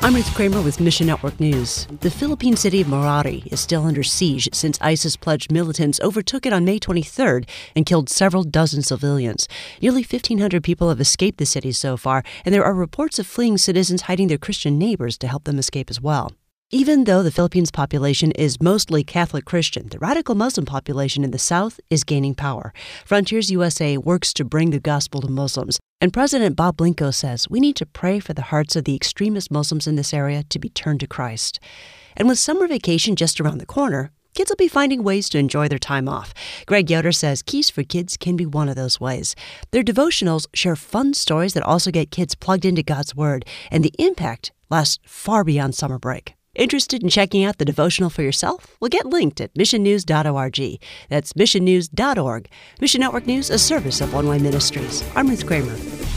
I'm Ruth Kramer with Mission Network News. The Philippine city of Marawi is still under siege since ISIS-pledged militants overtook it on May 23rd and killed several dozen civilians. Nearly 1,500 people have escaped the city so far, and there are reports of fleeing citizens hiding their Christian neighbors to help them escape as well. Even though the Philippines' population is mostly Catholic Christian, the radical Muslim population in the south is gaining power. Frontiers USA works to bring the gospel to Muslims, and President Bob Blinco says we need to pray for the hearts of the extremist Muslims in this area to be turned to Christ. And with summer vacation just around the corner, kids will be finding ways to enjoy their time off. Greg Yoder says Keys for Kids can be one of those ways. Their devotionals share fun stories that also get kids plugged into God's Word, and the impact lasts far beyond summer break. Interested in checking out the devotional for yourself? Well, get linked at missionnews.org. That's missionnews.org. Mission Network News, a service of One Way Ministries. I'm Ruth Kramer.